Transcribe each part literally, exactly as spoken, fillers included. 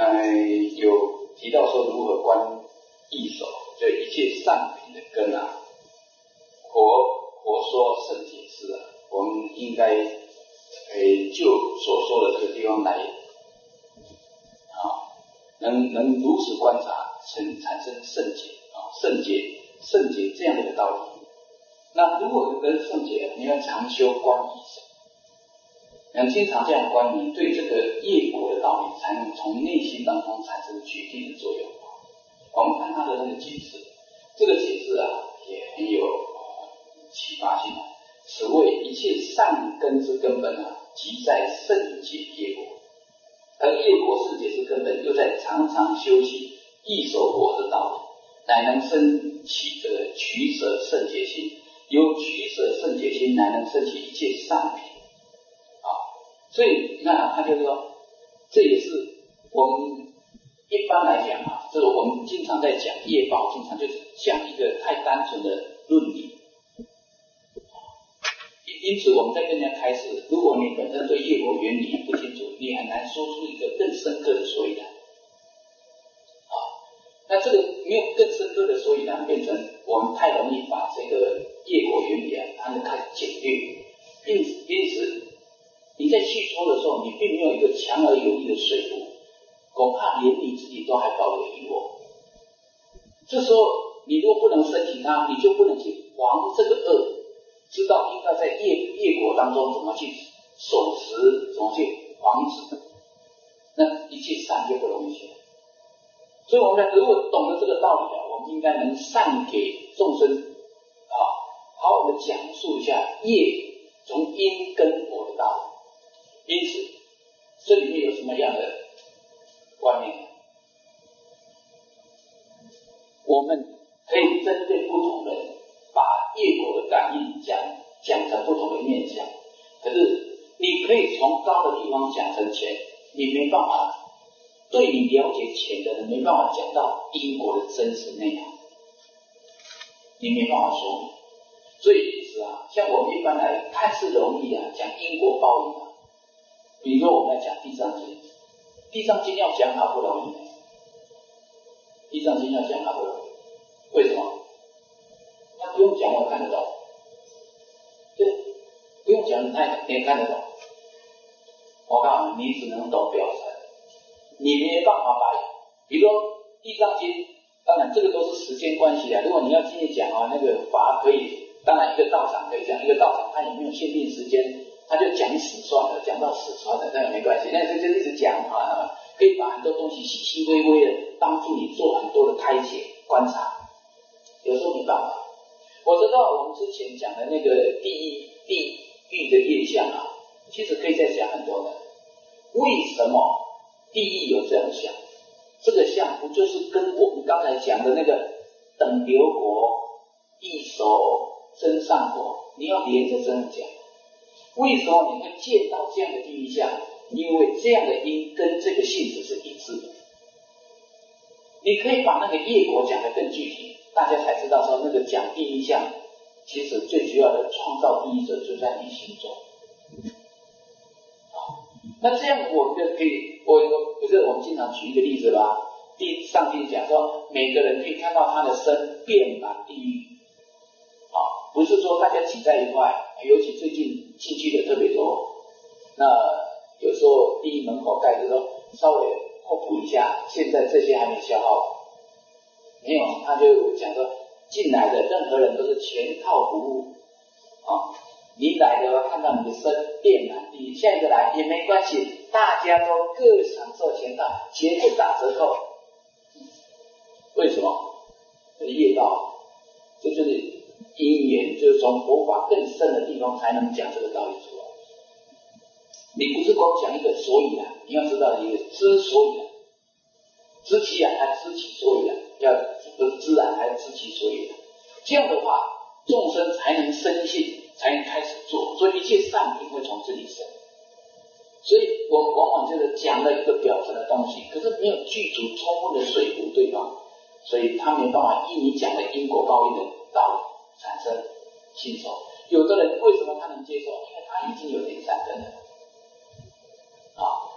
呃有提到说如何观义手，就一切善品的根啊，佛佛说圣解释啊，我们应该呃就所说的这个地方来啊，能能如实观察，成产生圣解啊，圣解圣解这样的一个道理。那如果跟圣解，你要常修观义手，你要经常这样观，你对这个业果的道理才能从内心当中产生决定的作用。我们看他的那个解释，这个解释啊也很有启发性。此谓一切善根之根本啊，即在圣解业果，而业果圣解之根本又在常常修习义手果的道理，乃能生起这个取舍圣解心，由取舍圣解心乃能生起一切善品啊。所以你看啊，他就是说，这也是我们一般来讲啊，这个我们经常在讲业报，经常就是讲一个太单纯的论理。因此我们在跟人家开示，如果你本身对业果原理不清楚，你很难说出一个更深刻的所以然。啊，那这个没有更深刻的所以然，变成我们太容易把这个业果原理啊，它就开始简略。因此，因此你在细说的时候，你并没有一个强而有力的说服，恐怕连你自己都还抱有疑惑。这时候你如果不能升起它，你就不能去防这个恶，知道应该在业业果当中怎么去守持，怎么去防止，那一切善就不容易起来。所以我们如果懂得这个道理啊，我们应该能善给众生啊，好好的讲述一下业从因根果的道理。因此，这里面有什么样的观念？我们可以针对不同人，把业果的感应讲讲成不同的面向。可是你可以从高的地方讲成浅，你没办法对你了解浅的人没办法讲到因果的真实内涵，你没办法说明。所以因此啊，像我们一般来看似容易啊，讲因果报应啊。比如说我们来讲地藏经，地藏经要讲好不容易，地藏经要讲好不容易，为什么？他不用讲我看得懂，对，不用讲你也看得懂。我告诉你，你只能懂表层，你没办法把，比如说地藏经，当然这个都是时间关系的。如果你要继续讲啊，那个法可以，当然一个道场可以讲，一个道场它也没有限定时间。他就讲死算了，讲到死算了，那也没关系，那就就一直讲啊，可以把很多东西细细微微的帮助你做很多的开解观察。有时候没办法，我知道我们之前讲的那个地狱地狱的业相啊，其实可以再讲很多的。为什么地狱有这样相？这个相不就是跟我们刚才讲的那个等流果、异手、真上果，你要连着这样讲。为什么你会见到这样的地狱相？因为这样的因跟这个性质是一致的。你可以把那个业果讲得更具体，大家才知道说那个讲地狱相，其实最主要的创造地狱者就在你心中。好，那这样我们就可以，我我不是我们经常举一个例子吧？地上经讲说，每个人可以看到他的身遍满地狱。好，不是说大家挤在一块，尤其最近进去的特别多。那有时候地狱门口盖着说稍微后补一下，现在这些还没消耗，没有，他就讲说进来的任何人都是全套服务啊。你来的看到你的身遍满地狱，下一个来也没关系，大家都各享受全套，绝不打折扣。为什么？这业道，这就是因缘，就是从佛法更深的地方才能讲这个道理出来。你不是光讲一个所以然，你要知道一个知所以然，知其然还知其所以然，要不是知然还是知其所以然。这样的话，众生才能深信，才能开始做，所以一切善品会从这里生。所以我们往往就是讲了一个表层的东西，可是没有具足充分的说服对方，所以他没办法依你讲的因果报应的道理产生信受。有的人为什么他能接受？因为他已经有点善根了啊。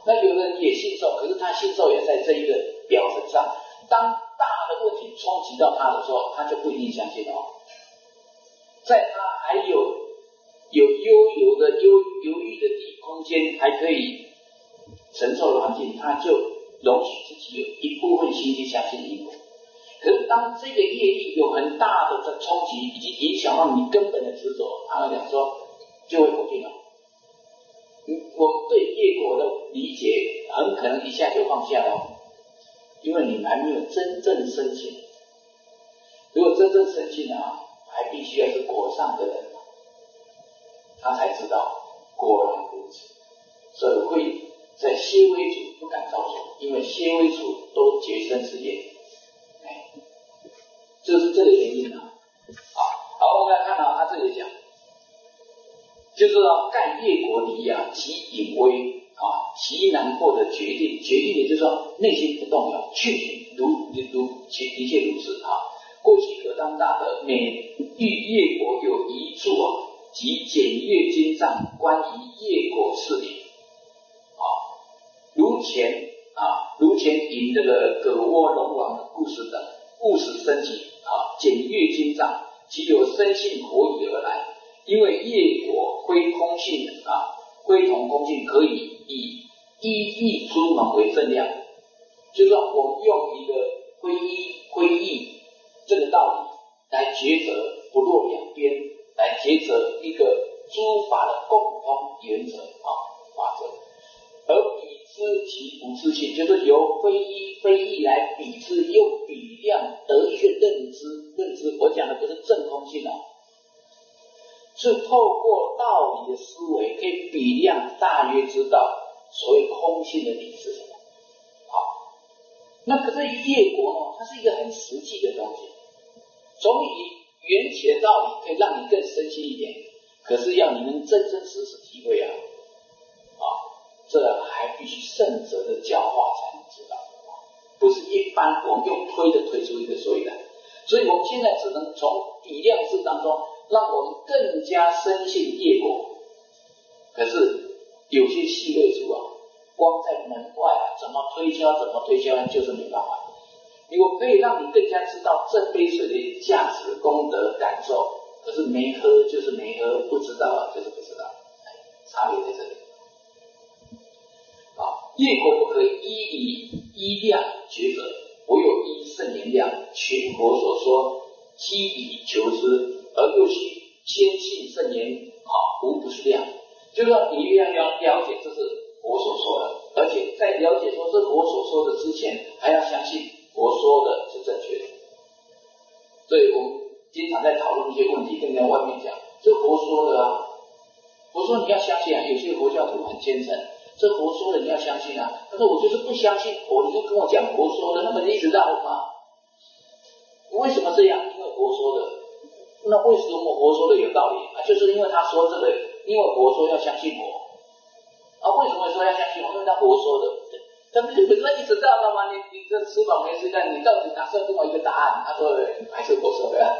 那有的人也信受，可是他信受也在这一个表层上，当大的问题冲击到他的时候，他就不一定相信哦。在他还有有悠游的忧犹豫的地空间，还可以承受的环境，他就容许自己有一部分心去相信因果。可是当这个业力有很大的冲击，以及影响到你根本的执着，他讲说就会否定了。我们对业果的理解很可能一下就放下了，因为你们还没有真正深信。如果真正深信啊，还必须要是果上的人，他才知道果然如此。所以会在些微处不敢着手，因为些微处都洁身是业。哎，就是这个原因啊。好，我们来看到、啊、他这里讲。就是说，盖业果离啊，其隐微啊，其难获得决定。决定也就是说，内心不动摇，确信如如其的确如此啊。过去可当大德，每遇业果有一处啊，即检阅经藏，关于业果事理。啊，如前啊，如前引这个葛窝龙王的故事等，务使升级啊，检阅经藏，其有生性果以而来。因为业果非空性啊，非同空性，可以以一义出门为正量。就是说，我们用一个归一归义这个道理来抉择不落两边，来抉择一个诸法的共通原则啊法则，而比之其不自性，就是由非一非义来比之，用比量得一个认知认知。我讲的不是正空性啊。是透过道理的思维，可以比量大约知道所谓空性的理是什么。好，那可是业果呢，它是一个很实际的东西，总以缘起的道理可以让你更深信一点，可是要你能真真实实体会啊，啊，这还必须圣者的教化才能知道，不是一般我们用推的推出一个所以然。所以我们现在只能从比量式当中，让我们更加深信业果。可是有些细微处啊，光在门外啊，怎么推敲怎么推敲，就是没办法。如果可以让你更加知道这杯水的价值、功德、感受，可是没喝就是没喝，不知道就是不知道，差别在这里。啊，业果不可以依理依量抉择，唯有依圣言量，全佛所说，积以求之，而又须先信圣言，好，无不是量。就是说，你越要了解这是佛所说的，而且在了解说这佛所说的之前，还要相信佛说的是正确的。所以我们经常在讨论一些问题，跟人家外面讲，这佛说的啊，佛说你要相信啊。有些佛教徒很虔诚，这佛说的你要相信啊。他说我就是不相信佛，你就跟我讲佛说的，那么你一直绕吗？为什么这样？因为佛说的。那为什么佛说的有道理啊？就是因为他说这个，因为佛说要相信我啊。为什么说要相信我？因为他佛说的。但是你本身一直绕到吗？你你这吃饱没事干，你到底打算跟我一个答案？他说还是佛说的、啊，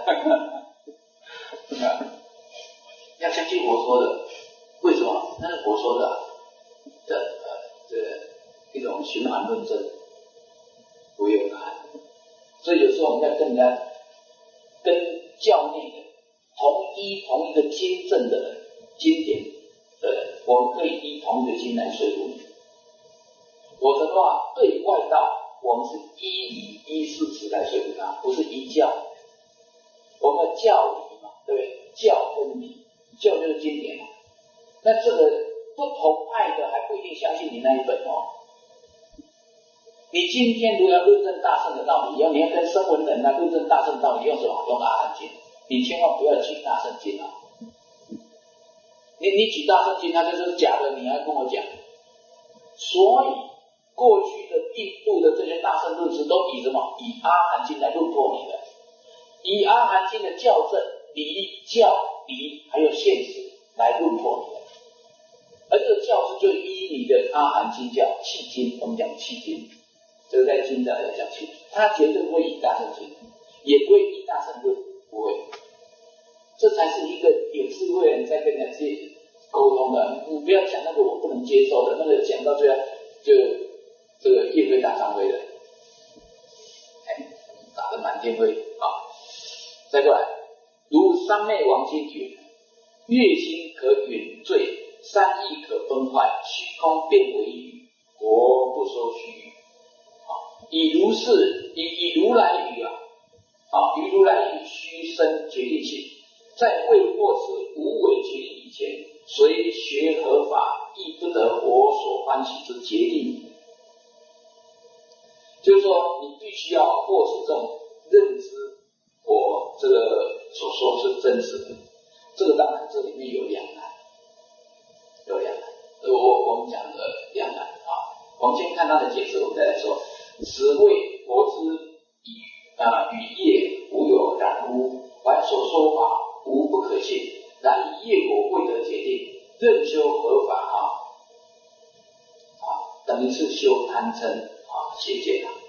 要相信佛说的。为什么？那是佛说的、啊、的呃这一种循环论证，不有答案。所以有时候我们要跟人家跟教内的同依同一个经证的人、经典的人，我们可以依同一个经来说服你。我的话，对外道，我们是依理依事实来说服他，不是依教。我们的教理嘛，对不对？教跟理，教就是经典嘛。那这个不同派的还不一定相信你那一本哦。你今天如果要论证大圣的道理，要你要跟声闻人来论证大圣道理，用什么？用阿含经。你千万不要举大圣经啊！你你举大圣经，它就是假的，你还跟我讲。所以过去的印度的这些大圣论师都以什么？以阿含经来论破你的，以阿含经的教证、理、教、理还有现实来论破你的。而这个教师就依你的阿含经教契经，我们讲契经。这个在经上要讲清楚，他绝对不会以大圣经，也不会以大圣论，不会。这才是一个有智慧的人在跟人家沟通的。你不要讲那个我不能接受的，那个讲到最后就这个夜飞大张飞的，哎，打得满天飞啊！再过来，如三昧王经云：月星可远坠，山亦可崩坏，虚空变为雨，国不收虚语。啊，以如是，以以如来语啊，啊，以如来语虚生决定性，在未获此无为决定以前，随学合法，亦不得我所欢喜之决定。就是说，你必须要获取这种认知，我这个所说是真实的。这个当然这里面有两难，有两难。我我们讲的两难啊，我们先看他的解释，我们再来说。此谓佛之与啊与业无有染污，凡所说法无不可信。然以业果未得决定，任修合法啊啊，等于是修贪嗔啊邪见啊。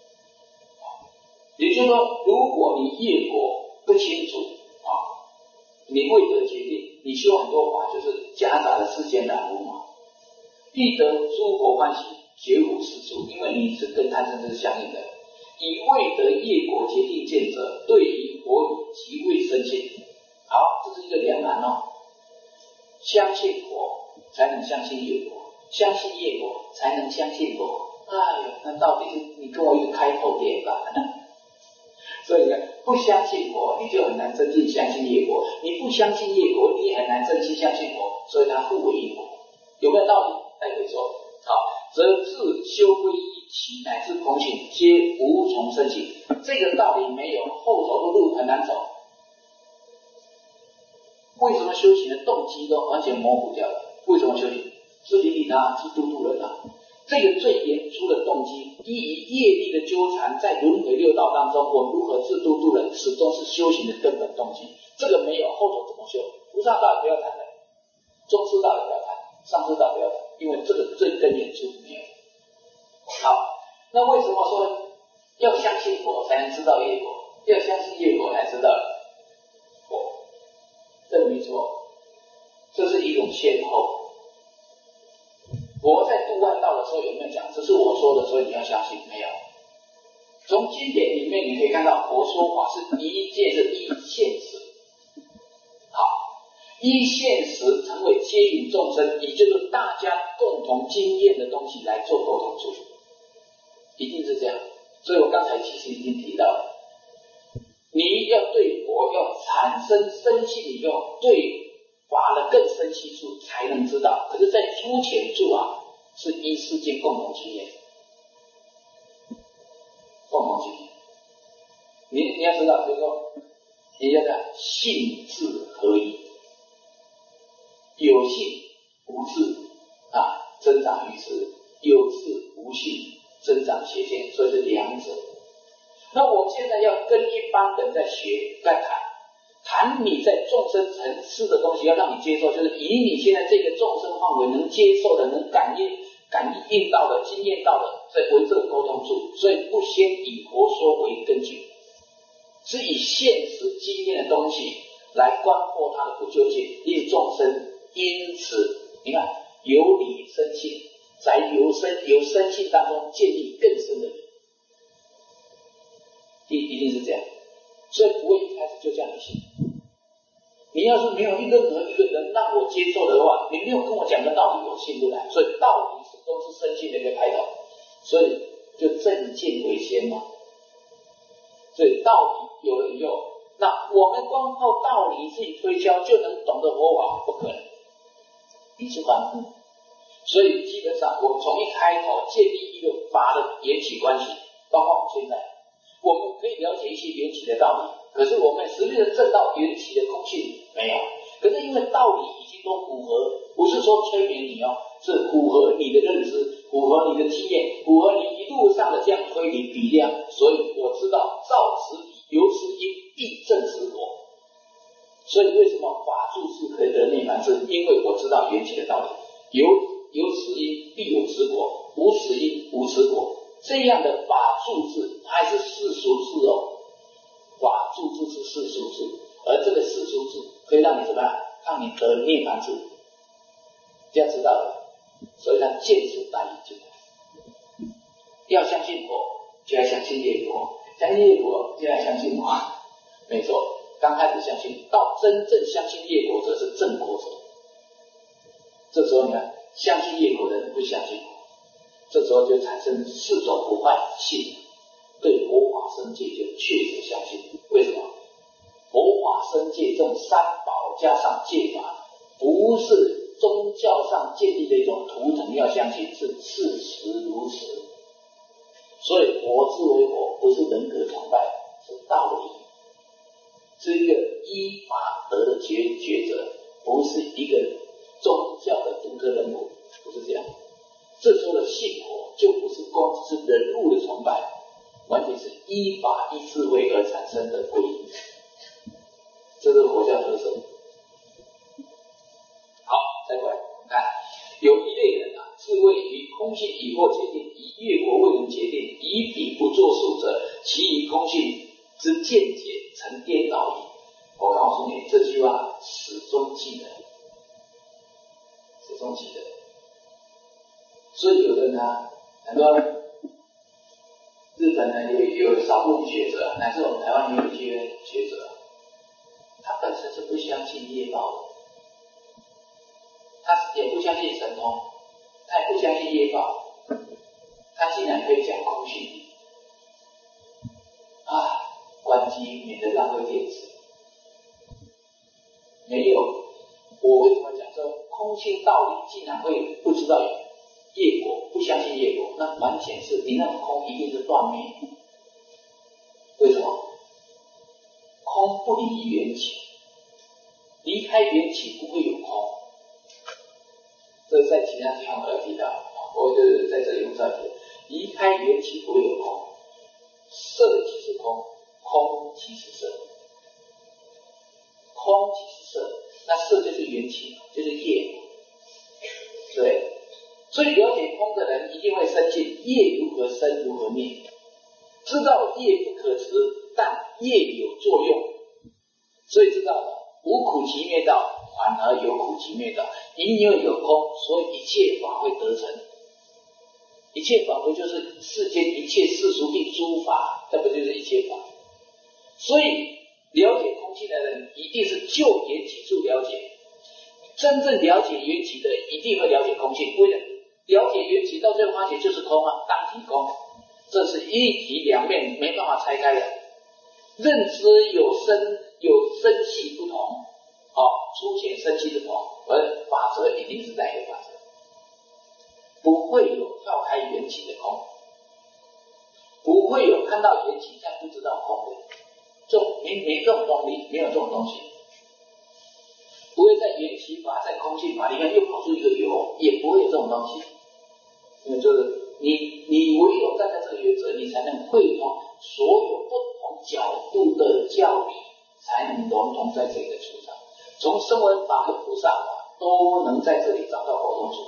也就是说，如果你业果不清楚啊，你未得决定，你修很多法就是夹杂了世间染污嘛。必得诸佛欢喜，绝无是处，因为你是跟贪嗔痴相应的。以未得业果决定见者，对于佛语即未深信。好，这是一个两难哦。相信佛才能相信业果，相信业果才能相信佛。哎呀，那到底是你跟我一个开头点吧？所以呢，不相信佛，你就很难真正相信业果；你不相信业果，你也很难真正相信佛。所以它互为因果，有没有道理？大家可以说，好，则自修归一起乃至空性，皆无从生起。这个道理没有，后头的路很难走。为什么修行的动机都完全模糊掉了？为什么修行？是利利他，是度度人啊。这个最演出的动机，依于业力的纠缠，在轮回六道当中，我们如何自度度人，始终是修行的根本动机。这个没有，后头怎么修？菩萨道也不要谈了，中师道也不要谈，上师道不要谈，因为这个最根演出没有。好，那为什么说要相信佛才能知道业果？要相信业果才知道佛？这没错，这是一种先后。佛在度万道的时候有没有讲？这是我说的，所以你要相信？没有。从经典里面你可以看到，佛说法是一切是依现实，好，依现实成为接引众生，也就是大家共同经验的东西来做沟通处理，一定是这样。所以我刚才其实已经提到了，你要对佛要产生深信以后，对法的更深细处才能知道。可是在诸前处啊，是依世间共同经验，共同经验。你你要知道，就是说，你要看信智合一，有信无智啊，增长愚痴；有智无信，增长邪见。所以是两者。那我们现在要跟一般人在学，在谈。谈你在众生层次的东西，要让你接受，就是以你现在这个众生范围能接受的、能感应、感应到的、经验到的，在为这个沟通处。所以不先以佛说为根据，是以现实经验的东西来观破它的不究竟。因众生因此，你看由理生信，在由生由生信当中建立更深的理，一一定是这样。所以不会一开始就这样信。你要是没有任何一个人让我接受的话，你没有跟我讲的道理，我信不来。所以道理始终是生信的一个开头，所以就正见为先嘛。所以道理有了以后，那我们光靠道理自己推销就能懂得佛法，不可能，一知半不。所以基本上我们从一开头建立一个法的缘起关系，包括我们现在。我们可以了解一些缘起的道理，可是我们实际的证到缘起的空性没有。可是因为道理已经都符合，不是说催眠你哦，是符合你的认知，符合你的经验，符合你一路上的这样推理比量，所以我知道照此理，由此因，必证此果。所以为什么法住智可以得涅槃？是因为我知道缘起的道理，有有此因，必有此果，无此因，无此果。这样的法住智还是世俗智哦，法住智是世俗智，而这个世俗智可以让你怎么样？让你得涅槃智，这样知道了。所以它见此大于进来。 要相信佛，就要相信业果，相信业果就要相信我。没错，刚开始相信，到真正相信业果者是正果者。这时候呢，相信业果的人不相信我，这时候就产生四种不坏之性，对佛法僧戒就确实相信。为什么？佛法僧戒这种三宝加上戒法，不是宗教上建立的一种图腾，要相信是事实如此。所以佛之为佛，不是人格崇拜，是道理，是一个依法得的抉抉择，不是一个宗教的独特人物，不是这样。这时候的信佛就不是光只是人物的崇拜，完全是依法依智慧而产生的皈依，这是佛教特色。好，再过来看，有一类人啊，是为于空性已获决定，以业果未能决定，以彼不作数者，其于空性之见解成颠倒矣。我告诉你，这句话始终记得，始终记得。所以有的呢，很多日本呢有有少部分学者，乃至我们台湾也有一些学者，他本身是不相信业报的，他也不相信神通，他也不相信业报，他竟然可以讲空性啊！关机，免得浪费电池。没有，我为什么讲说空性道理竟然会不知道业果，不相信业果？那完全是你那种空一定是断灭。为什么？空不离缘起，离开缘起不会有空。这在其他地方我要提到，我就是在这里用这里，离开缘起不会有空。色即是空，空即是色，空即是色，那色就是缘起，就是业，对。所以了解空的人一定会深信业如何生如何灭，知道业不可执，但业有作用，所以知道无苦集灭道，反而有苦集灭道，因为有空，所以一切法会得成。一切法不就是世间一切世俗定诸法，这不就是一切法？所以了解空性的人一定是就缘起处了解，真正了解缘起的一定会了解空性。为了了解缘起，到最后发现就是空啊，当体空，这是一体两面，没办法拆开的。认知有生有生系不同，哦，粗浅生系不同，而法则一定是在一个法则，不会有跳开缘起的空，不会有看到缘起但不知道空的，这种没没这种东西，没有这种东西。不会在缘起法在空性法里面又跑出一个有，也不会有这种东西。因为就是你你唯有站在这个原则，你才能汇通所有不同角度的教理，才能融通在这个处上。从声闻法和菩萨法都能在这里找到沟通处。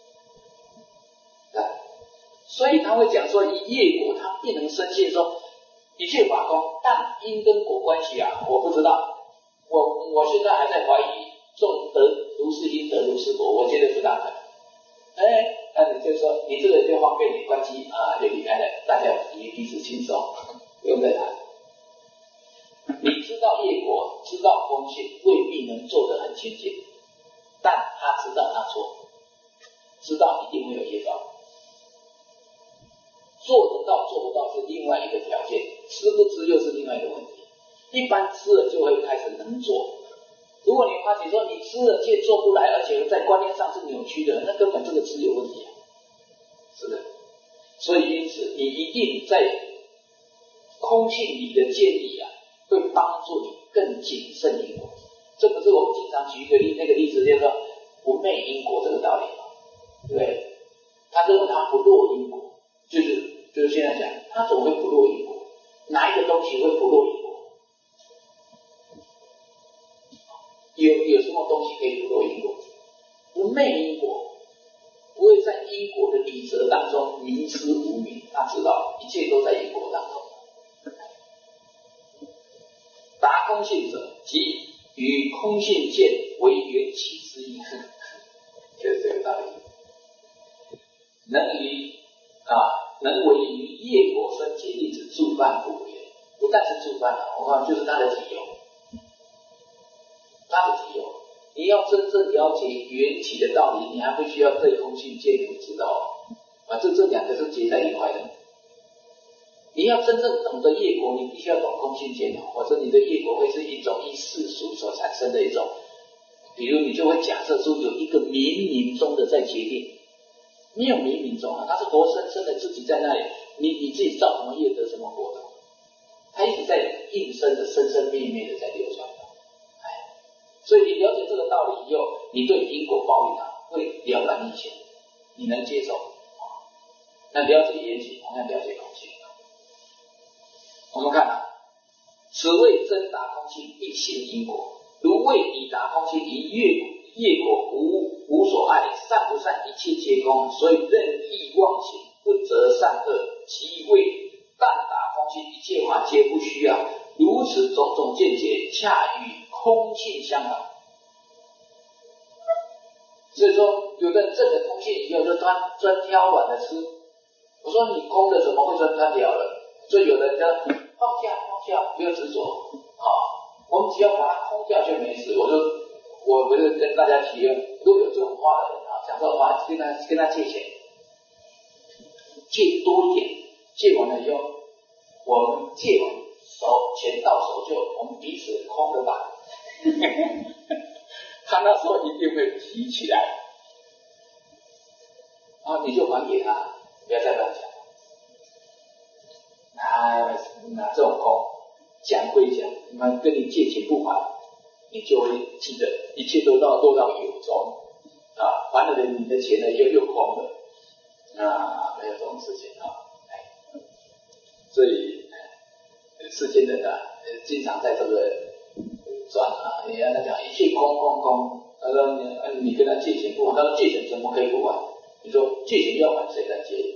所以他会讲说，以业果他必能深信说一切法空，但因跟果关系啊，我不知道。我我现在还在怀疑众得如是因得如是果，我觉得不大可能。哎，那你就说你这个就方便你关机啊，就离开了，大家彼彼此轻松，不用再谈。你知道业果，知道空性，未必能做得很清净，但他知道他错，知道一定会有业报。做得到做不到是另外一个条件，知不知又是另外一个问题。一般知了就会开始能做。如果你发觉说你知了却做不来，而且在观念上是扭曲的，那根本这个知有问题啊，是的。所以因此你一定在空性里的建立啊，会帮助你更谨慎因果。这不是我们经常举一个例那个例子，叫做不昧因果这个道理嘛，对不对？他认为他不落因果，就是就是现在讲，他总会不落因果，哪一个东西会不落因果？有有什么东西可以不落因果？不昧因果，不会在因果的理则当中迷失无明，他知道一切都在因果当中。达空性者，即与空性见为缘起之因，就是这个道理。能于啊能为于业果生解例子助犯不为，不但是助犯了，我看就是他的体有，他的体有。你要真正了解缘起的道理，你还必须要对空性见不知道啊，这这两个是结在一块的。你要真正懂得业果，你必须要懂空性见，或者你的业果会是一种依世俗所产生的一种，比如你就会假设出有一个冥冥中的在决定，没有冥冥中啊，它是活生生的自己在那里，你你自己造什么业得什么果的，它一直在应声的生生灭灭的在流传的。所以你了解这个道理以后，你对因果报应啊会了然于心，你能接受。那了解缘起，同样了解空性。我们看啊，此谓真达空性，必信因果。如谓已达空性，一业业果无无所爱，善不善，一切皆空，所以任意妄行，不择善恶。其谓但达空性，一切法皆不需要。如此种种见解，恰与空性相反。所以说，有的人证了空性以后，就专专挑软的吃。我说你空的怎么会专专挑了？所以有的人叫放下，放下，不要执着。好，我们只要把它空掉就没事。我就我不是跟大家提，如果有这种话的人啊，讲这种话，跟他跟他借钱，借多一点，借完了以后，我们借完手钱到手就我们彼此空的吧。他那时候一定会提起来，然后你就还给他，不要再乱讲。拿拿这种空，讲归讲，你们跟你借钱不还，你就会记得一切都到落到有中啊，还了你的钱呢又又空了啊，没有这种事情啊。所以世间人啊，经常在这个转啊，你让他讲一切空空空，他说你你跟他借钱不还，他说借钱怎么可以不还？你说借钱要还谁来借？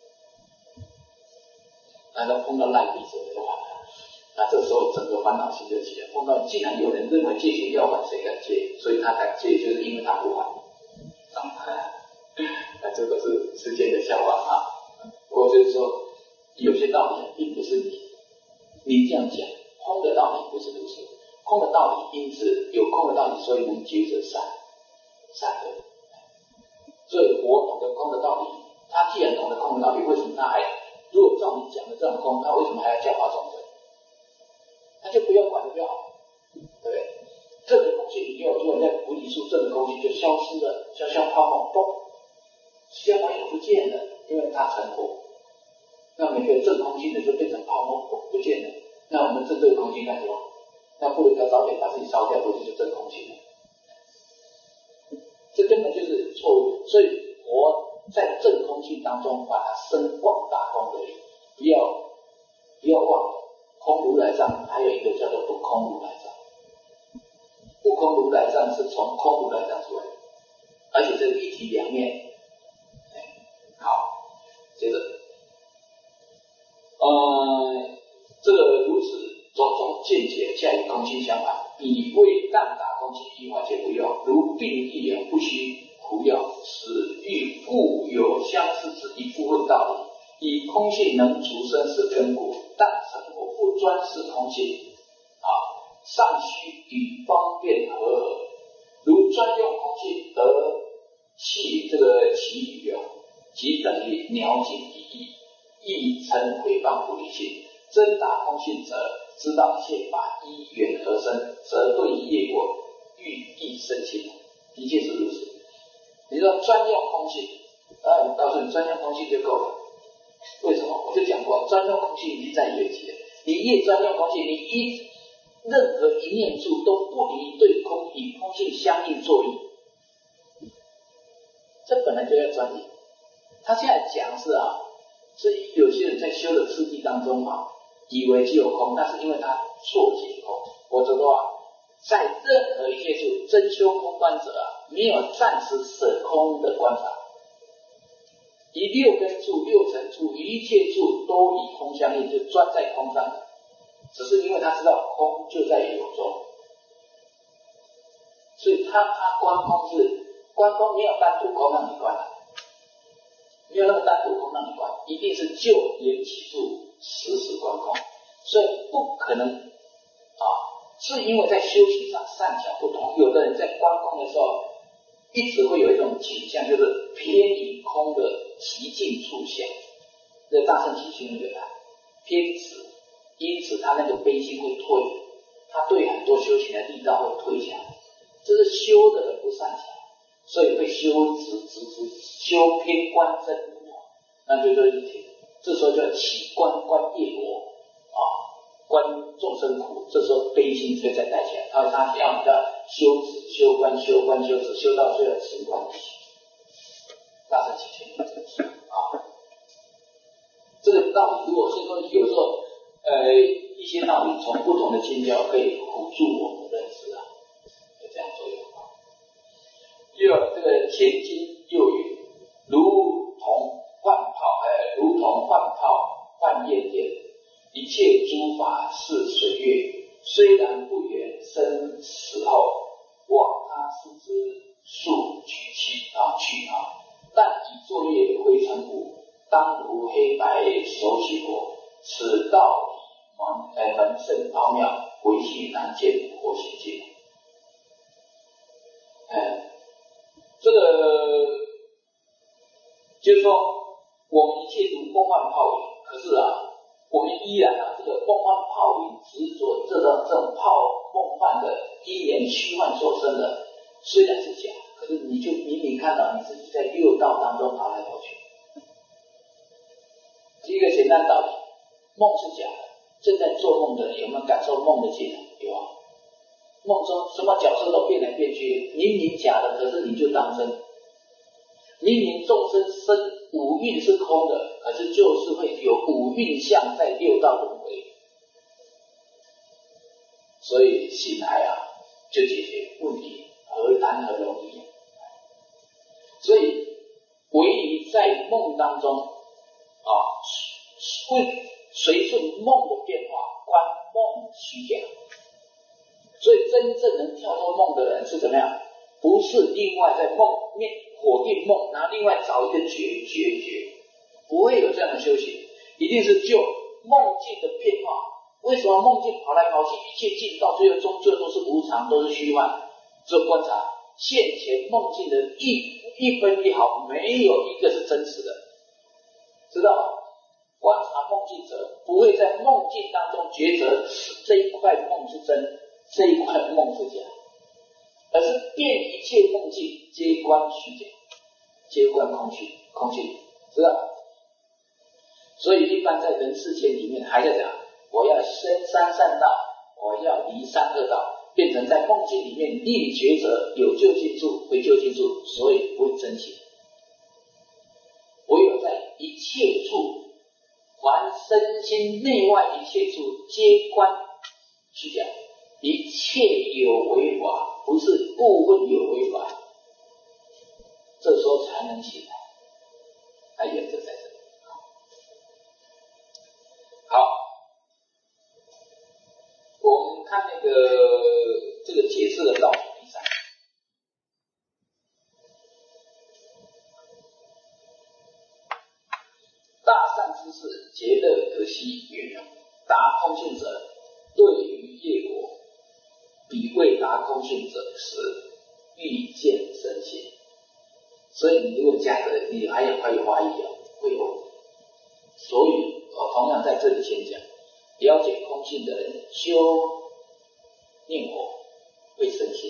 那他碰到赖币谁就还了？那这时候整个烦恼心就起来，碰到既然有人认为借钱要还，谁敢借？所以他敢借，就是因为他不还。啊，那这个是世间的笑话啊。不过就是说，有些道理并不是你你这样讲，空的道理不是如此。空的道理，因此有空的道理，所以能结着善善恶。所以我懂得空的道理，他既然懂得空的道理，为什么他还如果照你讲的这样空，他为什么还要教化众生？他就不要管了就好，对不对？这个空性以后，如果在菩提树，这个空性就消失了，就像泡沫，嘣，消亡也不见了，因为它成活。那每个正空性的就变成泡沫，嘣不见了。那我们正这个空性干什么？那不如要早点把自己烧掉，不就是真空性了？这根本就是错误。所以我在正空性当中把它升旺大空而已，不要不要忘了空如来藏，还有一个叫做不空如来藏。不空如来藏是从空如来藏出来的，而且这一体两面。好，接着，呃，这个如此。种种见解，恰与空性相反。以为但达空性，一法皆不要。如病亦然，不须服药。此欲故有相似之一部分道理。以空性能除生是根果，但成果不专是空性啊，尚须与方便和合。如专用空性得气这个其语啊，即等于鸟尽一意，亦称回谤菩提心。真达空性者，知道一切法依缘而生，则对于业果欲意生起，的确是如此。你说专用空性，啊，我告诉你，专用空性就够了。为什么？我就讲过，专用空性已经在缘起了。你越专用空性，你一任何一念处都不离对空与空性相应作用，这本来就要专一。他现在讲是啊，所以有些人在修的次第当中啊，以为只有空，那是因为他错解空。否则的话，在任何一切处，真修空观者啊，没有暂时舍空的观察。以六根处、六尘处、一切处都以空相应，就专在空上的。只是因为他知道空就在有中，所以他他观空是观空没有单独空让你观的， 没有那么单独空让你观，一定是就缘起处时时观空，所以不可能啊，是因为在修行上善巧不同，有的人在观空的时候，一直会有一种倾向，就是偏离空的极尽处想，这大圣起心有他偏执，因此他那个悲心会退，他对很多修行的力道会退下来，这是修的人不善巧，所以会修直直直修偏观真如，那就对一体，这时候叫起观观业果啊，观众生苦，这时候悲心才再带起来，他他要的修止修观修观修止，修到最后持观一起，大圣起心啊，这个道理如果是说有时候呃一些道理从不同的经教可以辅助我们认识啊，就这样作用啊。第二，这个前经又云，如同换炮，呃，如同换炮换焰电，一切诸法是水月，虽然不远生死后，望他视之速取其啊去啊，但以作业灰尘物，当如黑白手起火，此道理门呃门甚奥妙，唯系难见或行见。哎，这个就是说，我们一切如梦幻泡影，可是啊，我们依然啊，这个梦幻泡影执着这种这种泡梦幻的因缘虚幻所生的，虽然是假，可是你就明明看到你自己在六道当中跑来跑去。一个简单道理，梦是假的，正在做梦的人有没有感受梦的境？有啊。梦中什么角色都变来变去，明明假的，可是你就当真。明明众生生五蕴是空的，可是就是会有五蕴相在六道轮回。所以醒来啊，就解决问题，何谈何容易？所以唯于在梦当中啊，会随顺梦的变化，观梦虚假。所以真正能跳脱梦的人是怎么样？不是另外在梦面否定梦，然后另外找一个决决绝，不会有这样的修行，一定是就梦境的变化。为什么梦境跑来跑去，一切境到最后终究都是无常，都是虚幻？这观察现前梦境的一一分一毫，没有一个是真实的，知道吗？观察梦境者不会在梦境当中抉择这一块梦是真，这一块梦是假，而是遍一切梦境皆观虚假，皆观空虚，空虚，知道吗？所以一般在人世间里面还在讲，我要生三善道，我要离三恶道，变成在梦境里面另抉择，有就近处，非就近处，所以不会真心。唯有在一切处，凡身心内外一切处皆观虚假，一切有为法，不是部分有为法，这时候才能起来。它原则在这里。好，我们看那个这个解释的道理第三。大善之事，皆乐可惜云：达空性者，对于业果，比未达空性者时，欲见身心。所以你如果加的，你还有还有怀疑啊，会有。所以我同样在这里先讲，了解空性的人修念佛会生心。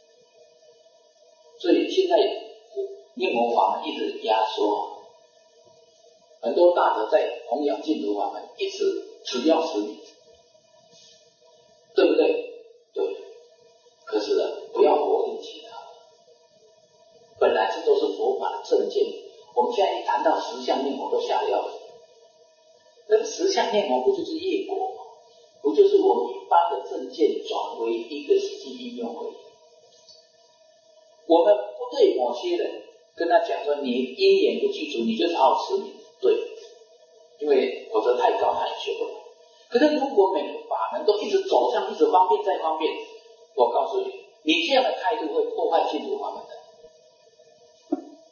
所以现在念佛法门一直压缩，很多大德在弘扬净土法门，一直只要持名，对不对？对。可是呢，不要否定其他，本来这都是佛法的正见。我们现在一谈到实相念佛都吓掉了。那个实相念佛不就是业果吗？不就是我们一般的正见转为一个实际应用而已。我们不对某些人跟他讲说，你因缘不具足，你就是好持名，对，因为否则太高他也学不来。可是如果每个法门都一直走向，一直方便再方便，我告诉你，你这样的态度会破坏净土法门的。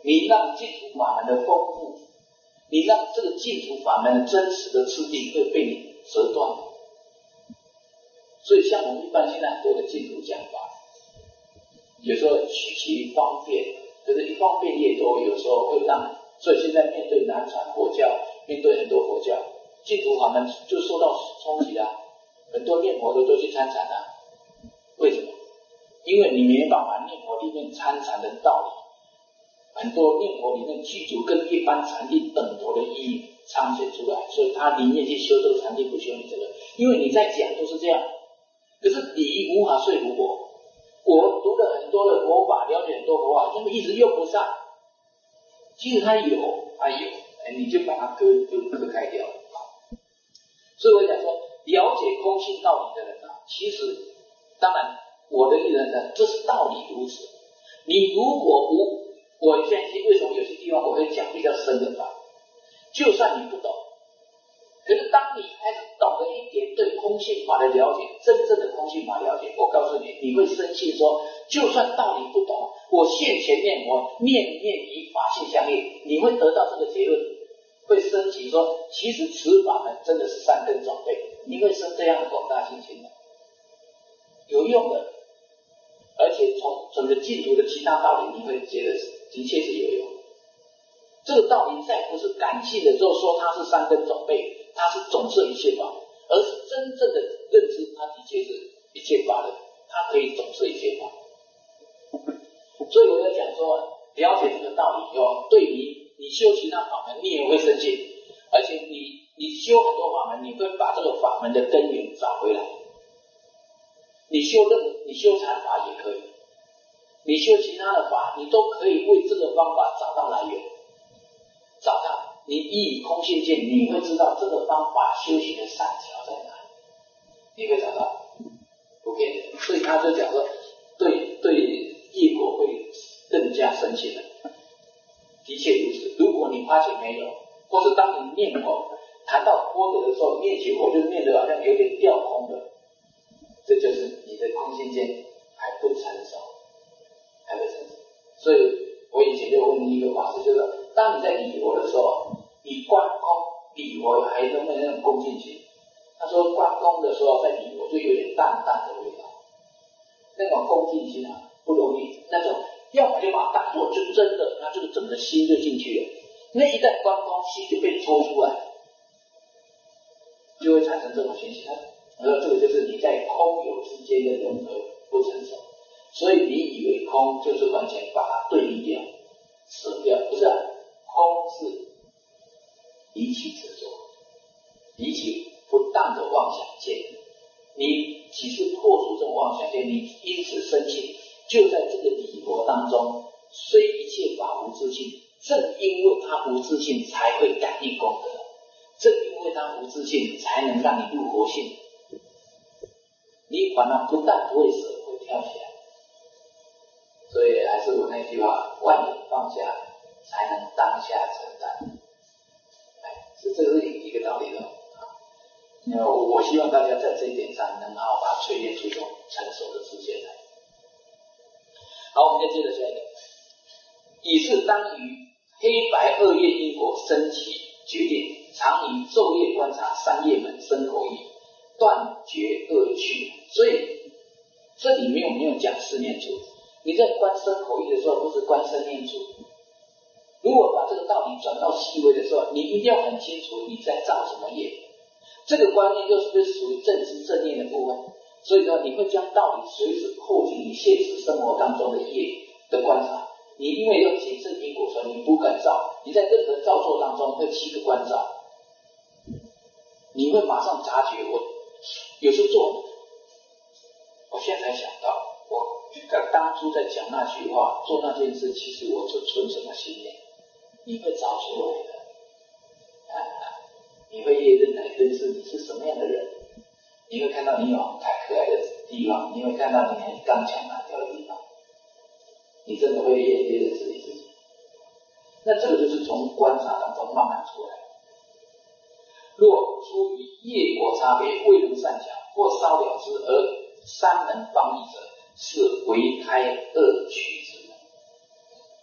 你让净土法门的丰富，你让这个净土法门真实的次第会被你折断。所以像我们一般现在很多的净土讲法，有时候取其方便，可是一方便越多，有时候会让，所以现在面对南传佛教，面对很多佛教，净土法门就受到冲击啦，很多念佛的都去参禅啦。为什么？因为你没办法念佛里面参禅的道理，很多念佛里面具足跟一般禅定等同的意义彰显出来，所以他宁愿去修这个禅定，不修你这个，因为你在讲都是这样。可是你无法说服我，我读了很多的佛法，了解很多佛法，根本一直用不上。其实它有，它有，哎，你就把它割割割开掉。所以我讲说，了解空性道理的人啊，其实当然我的意思呢，这是道理如此。你如果无，我相信为什么有些地方我会讲比较深的法，就算你不懂，可是当你开始懂了一点对空性法的了解，真正的空性法了解，我告诉你，你会深信说，就算道理不懂，我现前念佛，念念与法性相应，你会得到这个结论，会升起说，其实此法门真的是三根种类，你会生这样的广大心情的，有用的，而且从整个净土的其他道理，你会觉得的确是有用。这个道理再不是感性的，就说它是三根种类，它是总摄一切法，而是真正的认知，它的确是一切法的，它可以总摄一切法。所以我在讲说，了解这个道理以后，对于你修其他法门，你也会深信，而且你你修很多法门，你会把这个法门的根源找回来。你修任你修禅法也可以，你修其他的法，你都可以为这个方法找到来源，找到你依空性见，你会知道这个方法修行的善巧在哪里，你会找到，不骗人。所以他就讲说，对对业果会更加深信的，的确如此。如果你发觉没有，或是当你念佛谈到波折的时候，念起佛就是念得好像有点掉空的，这就是你的空性见还不成熟，还不成熟。所以我以前就问一个法师，就是当你在礼佛的时候，你观空礼佛还有没有那种恭敬心？他说观空的时候在礼佛就有点淡淡的味道，那种恭敬心啊不容易，那种要么就把它当作就真的，那这个整个心就进去了。那一旦观空，心就被抽出来，就会产生这种现象。我说这个就是你在空有之间的融合不成熟，所以你以为空就是完全把它对立掉、舍掉，不是、啊，空是离起执着，离起不当的妄想见。你只是破除这种妄想见，你因此生起，就在这个礼佛当中，虽一切法无自性，正因为它无自性，才会感应功德。正因为它无自性，才能让你入佛性。你反而不但不会舍，会跳起来。所以还是我那句话，万念放下，才能当下承担。哎，是这是一个道理的。因为我我希望大家在这一点上能好好把它淬炼出一种成熟的知见来。好，我们再接着下一个，以是当于黑白二业因果升起决定，常以昼夜观察三业门生口意，断绝恶趣。所以这里面有没有讲四念处？你在观身口意的时候，不是观身念处。如果把这个道理转到细微的时候，你一定要很清楚你在造什么业。这个观念就是属于正知正念的部分，所以说你会将道理随时扣进你现实生活当中的业的观察。你因为要谨慎因果，所以你不敢造，你在任何造作当中会起个观照，你会马上察觉。我有时候做，我现在才想到，我当初在讲那句话、做那件事，其实我是存什么心念，你会找出来的。啊你会越认来认识你是什么样的人，你会看到你有很可爱的地方，你会看到你很刚强难调的地方，你真的会越越认识你自己。那这个就是从观察当中慢慢出来。若出于业果差别未能善巧或稍了之而三门方义者，是为开恶趣之门。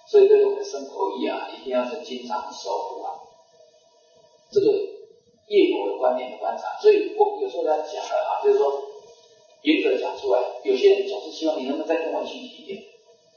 所以对我们的身口意啊，一定要是经常守护啊。这个业果的观念的观察，所以我们有时候在讲了啊，就是说原则讲出来，有些人总是希望你能不能再跟我具体一点，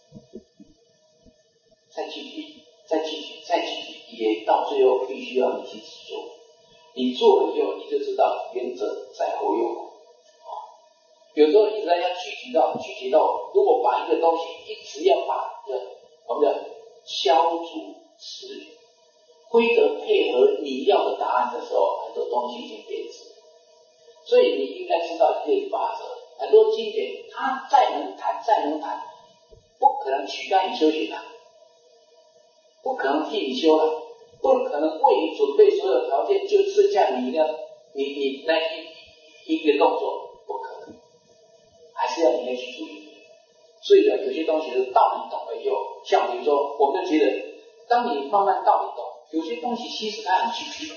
再具体，再具体，再具体，也到最后必须要你去做。你做了以后，你就知道原则在后用啊。有时候一直要具体到具体到，如果把一个东西一直要把一个我们的消除词语规则配合你要的答案的时候，很多东西已经变质。所以你应该知道一个法则，很多经典它再能谈再能谈，不可能取代你修行啊，不可能替你修了，不可能为你准备所有条件，就剩下你要你你那一一个动作，不可能，还是要你要去注意。所以有些东西是道理懂了以后，像比如说，我们觉得，当你慢慢道理懂，有些东西其实它很具体。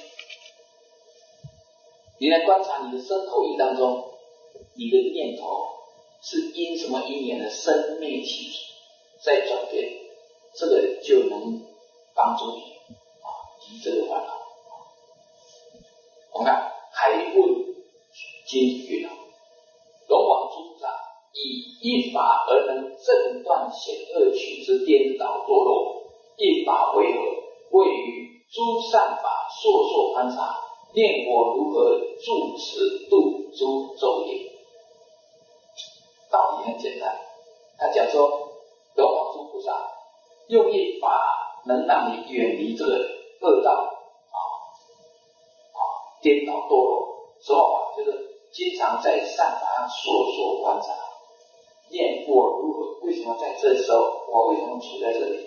你来观察你的身口意当中，你的念头是因什么因缘的生灭气体在转变，这个就能帮助你啊离这个烦恼。我们看海问经云啊，龙王诸菩萨以一法而能正断险恶趣之颠倒堕落，一法为何？位于诸善法烁烁观察，念我如何住持度诸咒业。道理很简单，他讲说龙王诸菩萨用一法能让你远离这个恶道啊啊颠倒堕落，什么法？就是经常在善法上烁烁观察，念我如何？为什么在这时候？我为什么处在这里？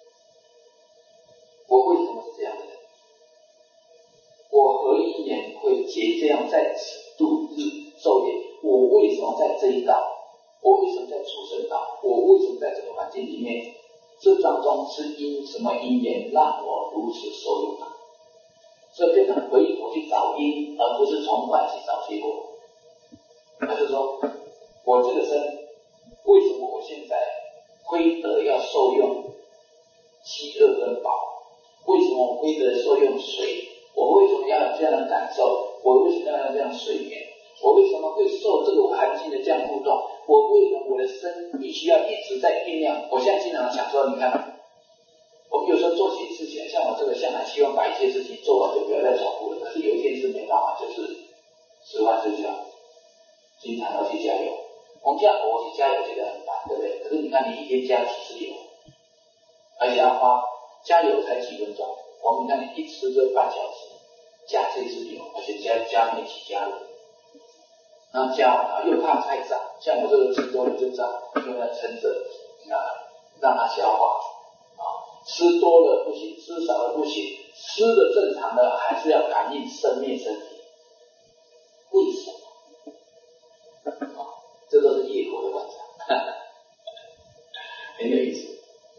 我为什么是这样的人？我何因缘会结这样在此度日昼夜？我为什么在这一道？我为什么在畜生道？我为什么在这个环境里面？这当中是因什么因缘让我如此受用呢？所以变成回头去找因，而不是从外去找结果。他就说，我这个身，为什么我现在亏得要受用饥饿跟饱？为什么我亏得受用水？我为什么要有这样的感受？我为什么要有这样睡眠？我为什么会受这个环境的这样互动？我为什么我的身必须要一直在酝酿？我现在经常想说，你看，我们有时候做起事情，像我这个向来希望把一些事情做完就不要再重复了，可是有一件事没办法，就是吃饭睡觉，经常要去加油。我们家我去加油觉得很烦，对不对？可是你看，你一天加几次油，而且要花加油才几分钟，我们看你一吃这半小时加这次油，而且加加煤气加热。然后加完了又怕太胀，像我这个吃多了就胀，因为要撑着啊，让它消化啊。吃多了不行，吃少了不行，吃的正常的还是要感应生灭身体。为什么？啊，这都是业果的观察，很有意思。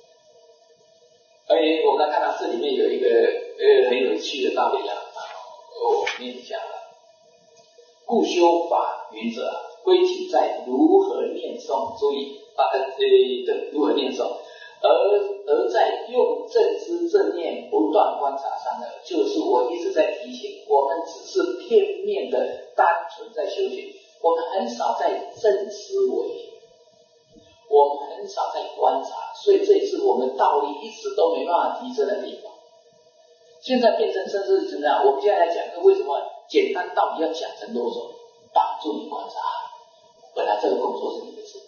而且我们来看到这里面有一个呃很有趣的道理啊，我念一下了。故修法云者，归体在如何念诵，注意啊，呃，对，如何念诵，而而在用正知正念不断观察上呢，就是我一直在提醒，我们只是片面的单纯在修行，我们很少在正思维，我们很少在观察，所以这也是我们道理一直都没办法提升的地方。现在变成甚至是怎么样？我们现在来讲，为什么简单道理要讲成啰嗦？帮助你观察，本来这个工作是你的事，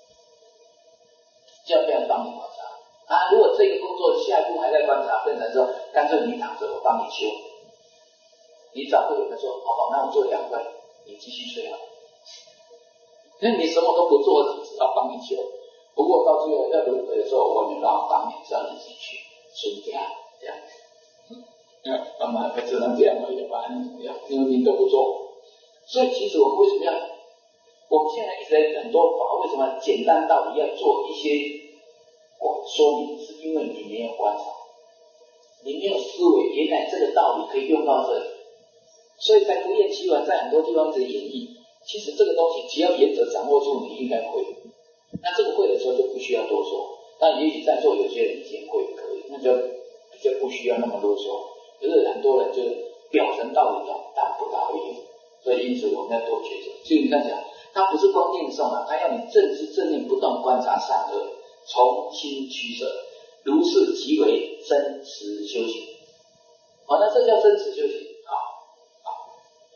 就要别人帮你观察啊。如果这个工作下一步还在观察，变成说干脆你躺着，我帮你修。你早会有人说，好吧，那我做两份，你继续睡好。那你什么都不做，只要帮你修。不过到最后要轮回的时候，我没办法帮你，只要你自己去顺掉这样子。嗯，妈妈还只能这样而已吧，你怎么样？因为你都不做。所以其实我们为什么要？我们现在一直在很多法，为什么简单道理要做一些我说明？是因为你没有观察，你没有思维，原来这个道理可以用到这里。所以在不厌其烦，在很多地方一直演绎。其实这个东西只要原则掌握住，你应该会。那这个会的时候就不需要多说。 那也许在座有些人已经会可以，那就比较不需要那么啰嗦。可是很多人就是表层道理讲，但不大会用，所以因此我们要多学习。就你看讲，它不是光念诵啊，它要你正知正念不断观察善恶，从心取舍，如是即为真实修行。好，那这叫真实修行。好，好。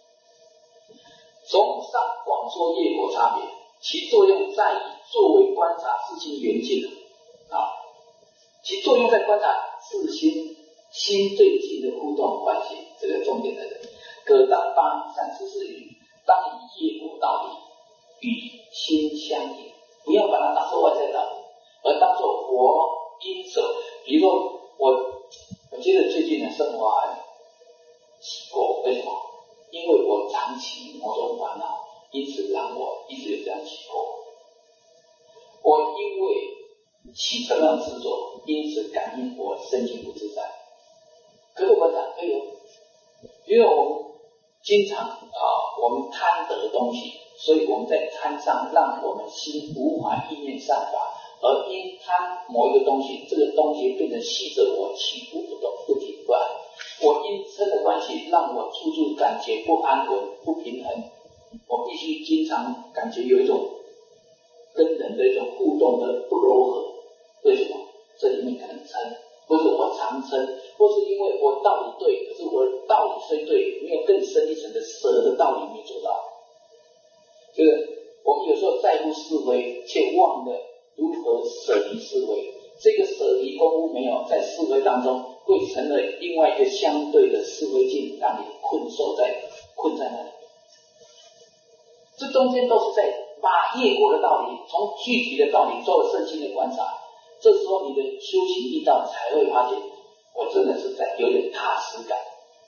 从上广说业果差别，其作用在于作为观察自心缘境啊，其作用在观察自心心对境的互动关系，这个重点在这里。葛当巴三十四语，当以业果道理与心相应，不要把它当作外在道理，而当作佛因手。比如说我，我记得最近的生活还起过，为什么？因为我长期某种烦恼，因此让我一直有这样起过。我因为起什么样的执着，因此感应我身心不自在。可是我讲可以哦，因为我们经常啊、呃，我们贪得东西，所以我们在贪上让我们心无法意念善法，而因贪某一个东西，这个东西变成系着我起伏不动、不停不安。我因嗔的关系，让我处处感觉不安稳、不平衡。我必须经常感觉有一种跟人的一种互动的不柔和。为什么？这里面可能嗔，或者我常嗔，或是因为我道理对，可是我道理虽对，没有更深一层的舍的道理没做到。就是我们有时候在乎是非，却忘了如何舍离是非。这个舍离功夫没有在是非当中，会成了另外一个相对的是非境，让你困受在困在那里。这中间都是在把业果的道理，从具体的道理做了身心的观察。这时候你的修行力道才会发现，我真的是在有点踏实感。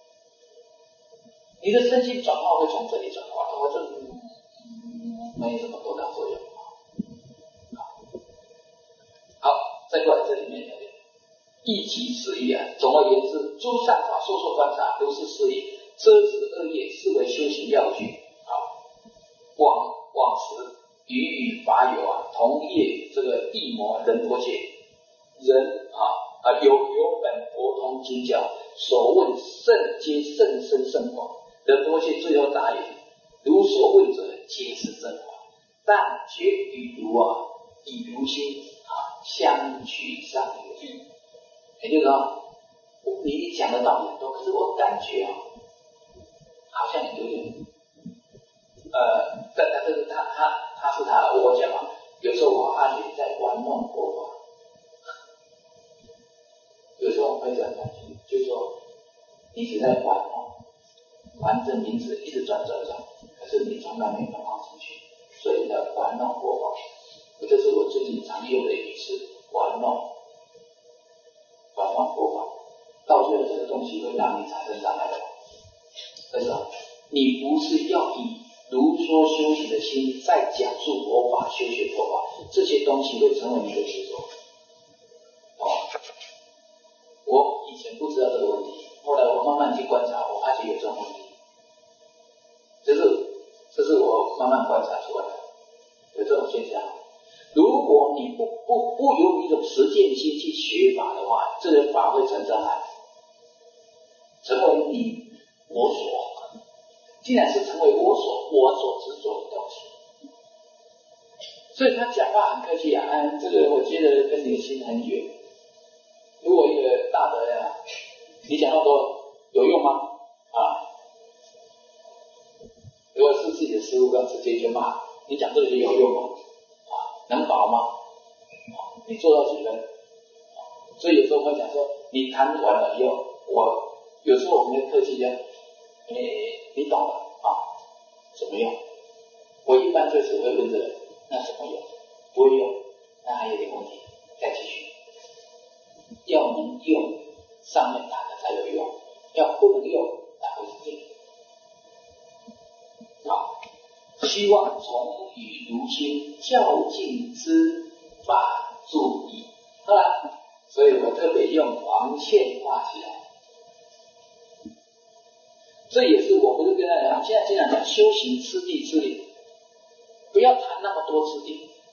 你的身心转化会从这里转化，我这没什么多大作用。好，再过来这里面的一即此意啊。总而言之，诸善法说说观察都是是以遮止恶业视为修行要据。好，往往时与与法友啊同业这个地魔仁波切人啊啊有有本佛同经教，所问甚皆甚深甚广。仁波切最后答言：如所问者皆是真话，但觉与如啊以如心啊相去上有异。也就是说，你讲的道理很多，可是我感觉啊，好像有点呃，但但是他他他是他我讲啊，有时候我发觉在玩弄佛法，有时候我会这样感觉，就是说一直在玩弄，玩这名字一直转转转，可是你从来没有放进去，所以呢玩弄佛法，这是我最近常用的语词，玩弄。玩弄佛法，到最后这个东西会让你产生障碍的。但是啊，你不是要以如说修行的心在讲述佛法、修学佛法，这些东西会成为你的执着。哦，我以前不知道这个问题，后来我慢慢去观察，我发现有这种问题。这是这是我慢慢观察出来的，有这种现象。如果你不不不由一种实践心去学法的话，这个法会成障碍，成为你我所。既然是成为我所我所执着的东西，所以他讲话很客气啊，哎，这个我觉得跟你的心很远。如果一个大德呀、啊，你讲那么多有用吗？啊，如果是自己的师父，刚直接就骂你讲这个就有用吗？能保吗？你做到几分？所以有时候我会讲说，你谈完了以后，我有时候我们会客气讲，诶，你懂了啊？怎么用？我一般就只会问这个，那怎么用？不会用，那还有点问题，再继续。要能用，上面谈的才有用；要不能用，那会是这样。好。希望从语如心较劲之法注意，好了，所以我特别用黄线画起来。这也是我不是跟大家讲，现在经常讲修行次第之理，不要谈那么多次第，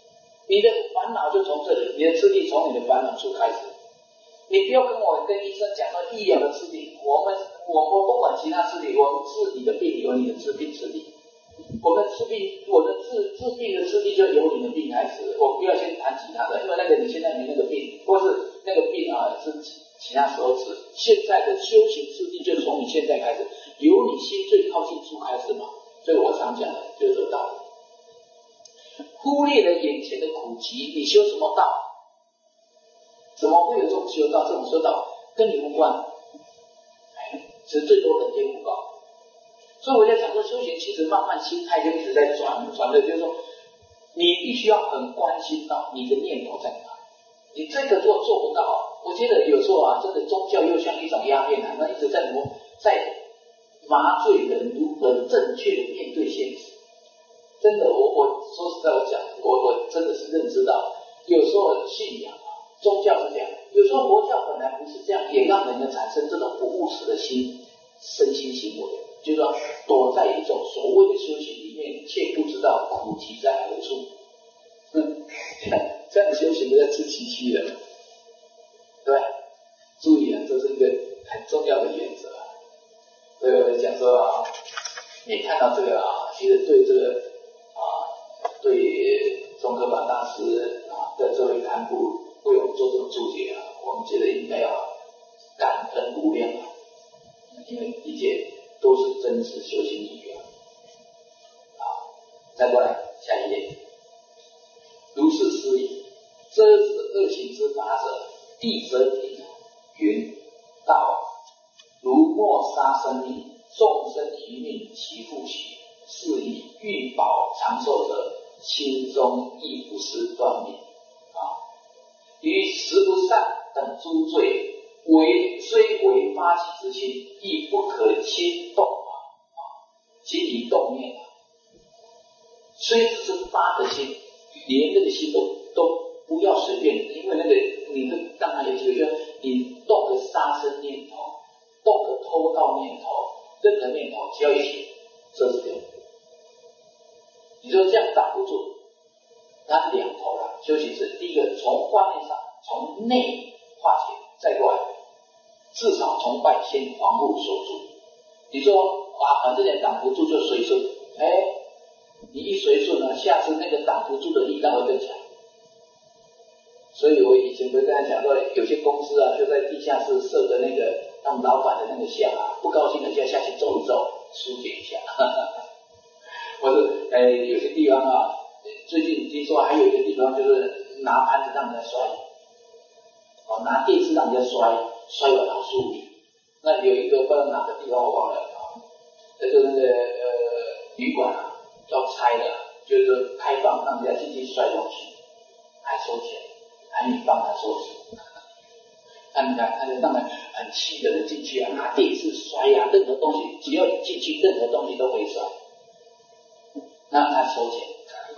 你的烦恼就从这里，你的次第从你的烦恼处开始。你不要跟我跟医生讲说医疗的次第，我们我们不管其他次第，我们治你的病有你的治病次第。我们治病，我的治治病的次第就由你的病开始，我不要先谈其他的，因为那个你现在没那个病，或是那个病啊是其他时候治。现在的修行次第就从你现在开始，由你心最靠近处开始嘛。所以我常讲的就是这个道理。忽略了眼前的苦集，你修什么道？怎么会有这种修道？这种修道跟你无关，哎，只是最多等天不高。所以我在讲说，修行其实慢慢心态就一直在转转的，就是说，你必须要很关心到你的念头在哪。你这个做做不到，我觉得有时候啊，这个宗教又像一种鸦片啊，那一直在磨，在麻醉人如何正确的面对现实。真的，我我说实在，我讲，我我真的是认知到，有时候信仰啊，宗教是这样，有时候佛教本来不是这样，也让人们产生这种不务实的心身心行为。就是说，躲在一种所谓的修行里面，却不知道苦集在何处。嗯，这样修行就在自欺欺人，对，注意啊，这是一个很重要的原则。所以我讲说啊，你看到这个啊，其实对这个啊，对宗喀巴大师啊的这位堪布为我们做这种注解啊，我们觉得应该要感恩无量啊，因为理解。都是真实修行理论。好，再过来下一页。如是思矣，遮止恶行之法者，地则品云道：如莫杀生命，众生一命其复许。是以欲保长寿者，心中亦不思断命。啊，于十不善等诸罪。为虽为发起之心，亦不可轻动啊！轻以动念啊，虽只是发的心，连那个心都都不要随便，因为那个你的当然有几个，就是你动个杀生念头，动个偷盗念头，任何念头只要一起遮止掉。你说这样挡不住，那两头了。修行是第一个从观念上，从内化解，再过来。至少从外先防护守住。你说啊，反正也挡不住就随顺，哎，你一随顺了，下次那个挡不住的力量会更强。所以我以前不是跟他讲说，有些公司啊，就在地下室设的那个他们老板的那个像啊，不高兴的就要下去走一走，疏解一下。或者哎，有些地方啊，最近听说还有一个地方就是拿盘子让人家摔，哦，拿电视让人家摔。摔到老树里，那有一个不知道哪个地方我忘了啊，这个那个呃旅馆啊要拆的，就是开放让人家进去摔东西，还收钱，还你帮他收拾。那你看，他就让人很气的人进去啊，拿电视摔呀、啊，任何东西只要你进去，任何东西都会摔，那他收钱。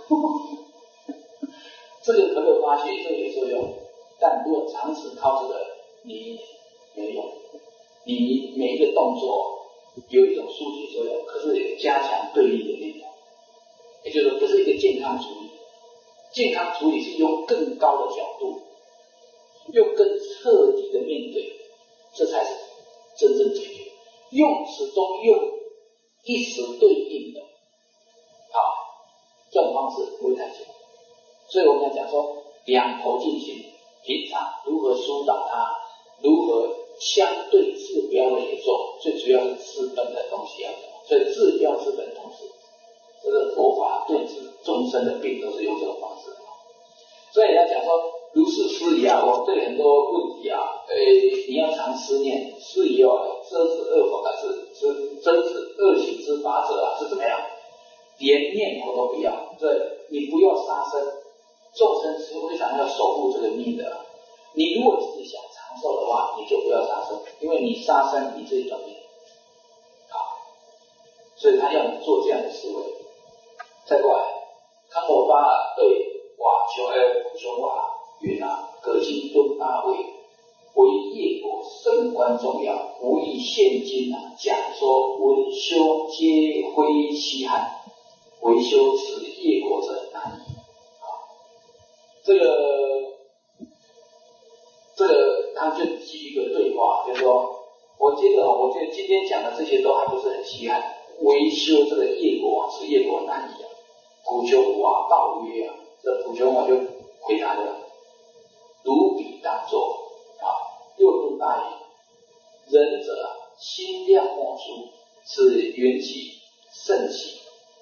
这个可有发现？这个有作用，但如果长此靠这个，你没用。你每一个动作有一种疏解作用，可是加强对立的力量，也就是说不是一个健康处理。健康处理是用更高的角度，用更彻底的面对，这才是真正解决。用始终用一时对应的，啊，这种方式不会太久。所以我们要讲说两头进行，平常如何疏导它，如何相对治标的也做，最主要是治本的东西要做，所以治标治本同时，这个佛法对治众生的病都是用这种方式。所以要讲说如是思疑啊，我对很多问题啊，呃，你要常思念，思疑哦，遮止恶法是是遮止恶行之法者啊，是怎么样？连念头都不要，这你不要杀生，众生是非常要守护这个命的。你如果自己想长寿的话，你就不要杀生，因为你杀生你自己断命。好，所以他要你做这样的思维。再过来，康摩巴对瓦求诶普求瓦云啊，葛金敦大卫为业果甚关重要，无意现今啊讲说文修皆非稀罕，唯修此业果者难矣。啊， 这个这个他就举一个对话，就是说，我觉得我觉得今天讲的这些都还不是很稀罕。维修这个业果啊，是业果难矣啊。普琼瓦道曰啊，这普琼瓦就回答了：如彼当作啊，又度大矣。仁者啊，心量莫出，是缘起甚喜。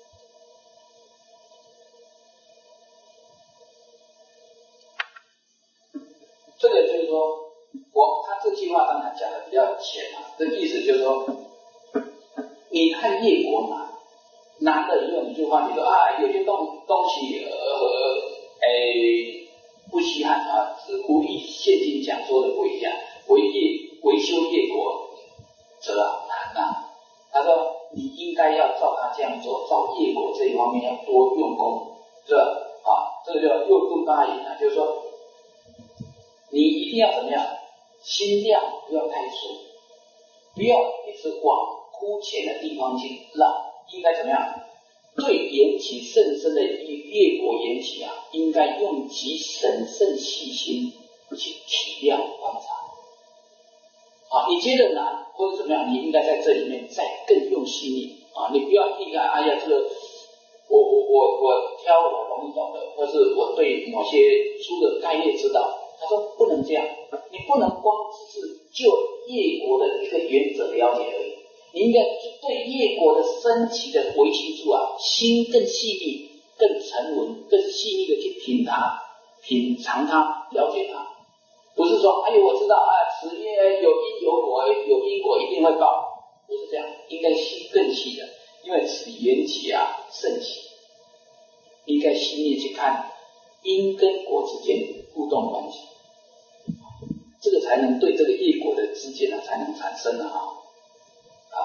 这个就是说，我他这句话当然讲的比较浅啊，这意思就是说，你看业果难，难了以后你就发觉说啊，有些东东西呃呃诶不稀罕啊，是无意现今讲说的不一样，为业维修业果则啊难啊。他说你应该要照他这样做，照业果这一方面要多用功，是吧？啊，这个叫又度大矣啊，就是说。你一定要怎么样？心量不要太粗，不要一直往枯浅的地方去绕，应该怎么样？对缘起甚深的业果缘起啊，应该用极审慎细心去体谅观察。啊，你觉得难或者怎么样，你应该在这里面再更用心力啊！你不要一看，哎呀，这个我我我我挑我容易懂的，或是我对某些书的概念知道。他说不能这样，你不能光只是就业果的一个原则了解而已，你应该对业果的升起的微情处啊，心更细腻、更沉稳、更细腻的去品它、品尝它、了解它。不是说，哎呦，我知道啊，此业有因有果，有因果一定会报，不是这样，应该心更细的，因为此缘起啊甚细，应该细腻去看因跟果之间互动关系。这个才能对这个业果的之间啊，才能产生啊啊，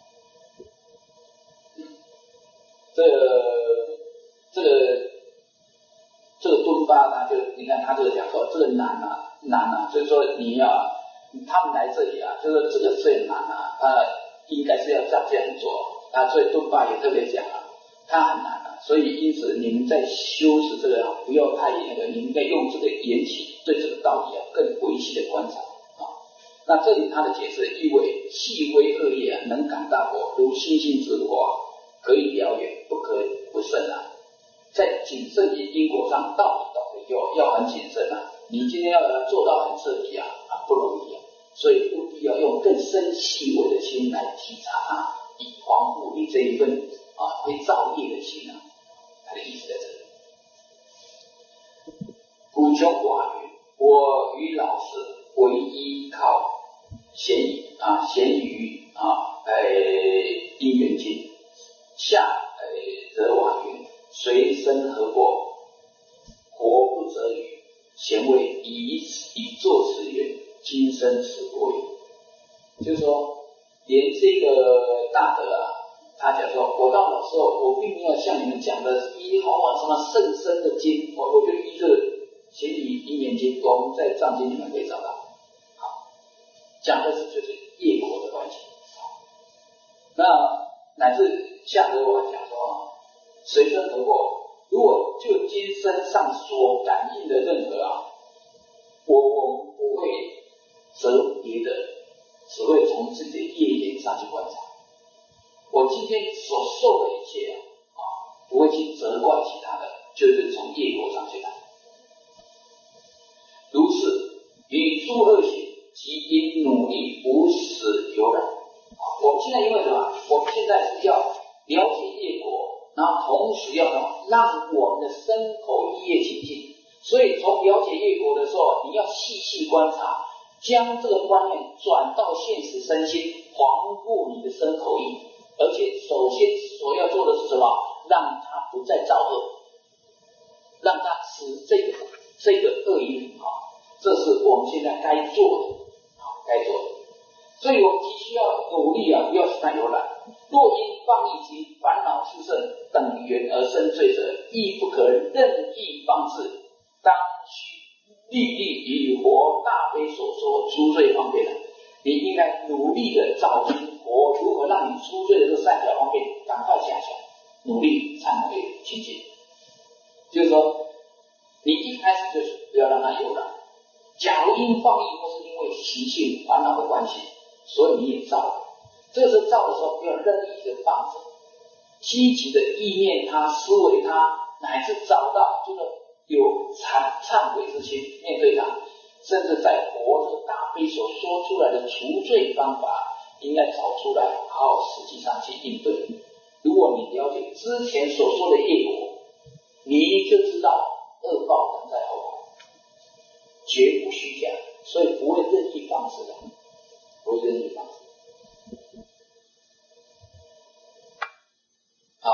这个这个这个敦巴他就你看他这个讲说这个难啊难啊，所以说你要他们来这里啊，就是这个最难啊，他应该是要照这样做啊，所以敦巴也特别讲啊，他很难啊，所以因此你们在修持这个啊，不要太那个，你应该用这个缘起对这个道理啊更微细的观察啊。那这里他的解释意为细微恶业啊，能感大果，如星星之火啊，可以燎原，不可不慎啊。在谨慎于因果上，道理懂了以后要很谨慎啊。你今天要做到很彻底啊，啊不容易啊，所以务必要用更深细微的心来体察啊，以防护你这一份啊会造业的心啊。他的意思在这里。古穷寡云，我与老师唯依靠咸鱼啊，咸鱼啊，呃，因缘经下呃则瓦云，随身合过，活不择语，咸谓以以作此缘，今生此国也。就是说，连这个大德啊，他讲说，我到老时候，我并没有像你们讲的依好啊什么甚深的经，我我就依这个咸鱼因缘经，我们在藏经里面可以找到。好，讲的是就是业果的关系。那乃至下回我讲说，随身合过，如果就今生上所感应的任何啊，我我们不会择别的，只会从自己的业缘上去观察。我今天所受的一切啊，啊不会去责怪其他的，就是从业果上去看。如是，与诸恶行即因努力无始有染。我们现在因为什么？我们现在是要了解业果，然后同时要什么？让我们的身口意业清净。所以从了解业果的时候，你要细细观察，将这个观念转到现实身心，防护你的身口意。而且首先所要做的是什么？让它不再造恶，让它使这个这个恶因啊，这是我们现在该做的啊，该做的。所以我们急需要努力啊，不要使它有染。若因放逸及烦恼炽盛等缘而生罪者，亦不可任意放置，当须历历以佛大悲所说出罪方便。你应该努力的找寻佛如何让你出罪的这三条方面，赶快下下努力才能够清净。就是说，你一开开始就是不要让它有染。假如因放逸或是因为习性烦恼的关系，所以你也造了。这个时候造的时候，不要任意的放着，积极的意念它、思维它，乃至找到这个有忏忏悔之心面对它，甚至在佛的大悲所说出来的除罪方法，应该找出来，好好实际上去应对。如果你了解之前所说的业果，你就知道恶报等在后头，绝不虚假，所以不会任意放肆的，不会任意放肆。好，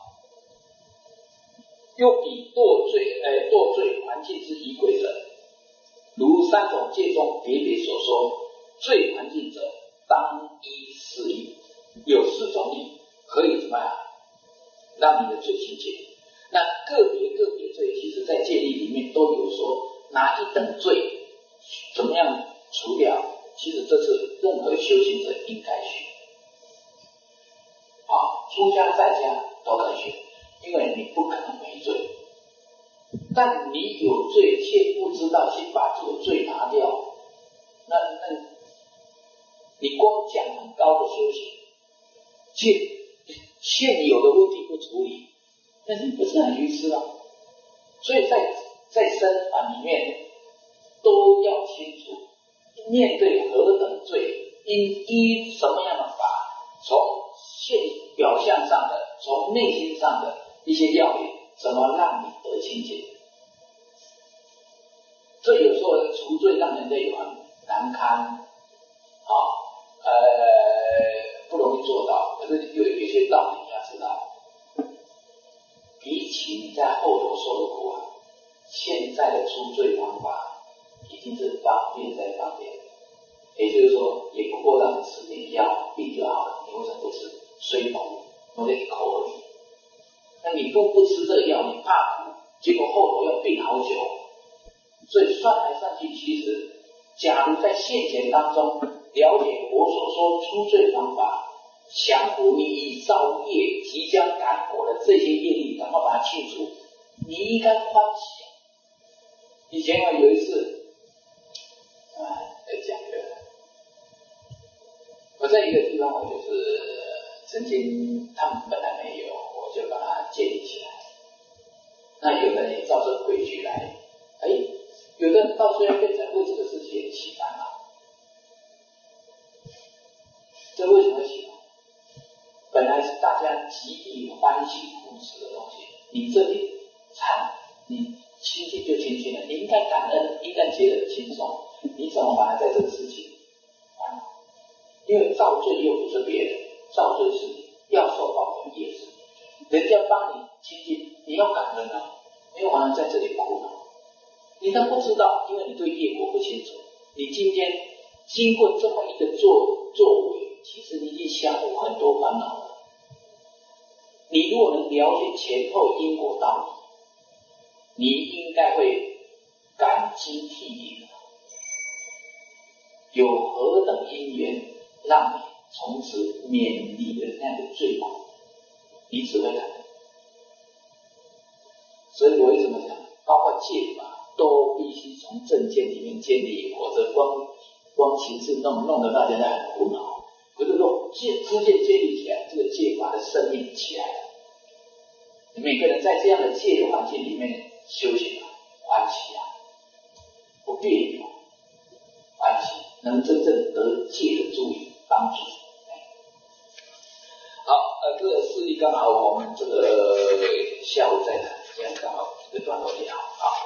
又比堕罪，呃，堕罪环境之仪轨者，如三种戒中别别所说，罪环境者，当依四律，有四种理可以怎么样让你的罪清净。那个别个别罪，其实在戒律里面都有说哪一等罪怎么样除掉，其实这是任何修行者应该学。好，出家在家都可以学，因为你不可能没罪，但你有罪却不知道去把这个罪拿掉，那那你光讲很高的修行，现现有的问题不处理，那你不是很愚痴吗？所以在在僧法里面都要清楚，面对何等罪，应依什么样的法，从现表象上的，从内心上的一些要领，怎么让你得清净。这有时候除罪让人家有很难堪，啊，呃，不容易做到。可是有有些道理你要知道，比起你在后头受的苦啊，现在的除罪方法已经是方便再方便，也就是说，也不过让你吃点药，病就好了。你为什么不吃？虽苦，那一口而已。那你不不吃这药，你怕苦，结果后头要病好久。所以算来算去，其实假如在现前当中了解我所说除罪方法，降伏你已造业即将感果的这些业力，赶快把它清除，你应该欢喜。以前啊有一次，哎，在讲的，我在一个地方，我就是曾经他们本来没有，我就把它建立起来。那有的人也照这规矩来，哎。有的人到最后变成为这个事情起烦恼，这为什么起烦？本来是大家极力欢喜扶持的东西，你这里忏，你清净就清净了，你应该感恩，应该觉得轻松，你怎么反而在这个事情烦恼？因为造罪又不是别人，造罪是你要受报的业是你，人家帮你清净，你要感恩啊，没有反而在这里苦恼。你都不知道，因为你对业果不清楚。你今天经过这么一个作作为，其实你已经降服很多烦恼了。你如果能了解前后因果道理，你应该会感激涕零的。有何等因缘让你从此免离了那样的罪苦，你只会感恩。所以我为什么讲，包括戒法都必须从正见里面建立，否则光光形式弄弄得大家很苦恼。可是说戒知见建立起来，这个戒法的生命起来了。每个人在这样的戒的环境里面修行啊，欢喜啊，不别扭，欢喜，能真正得戒的助力帮助。好，呃，这个事例刚好我们这个下午再谈，这样刚好这个段落也好啊。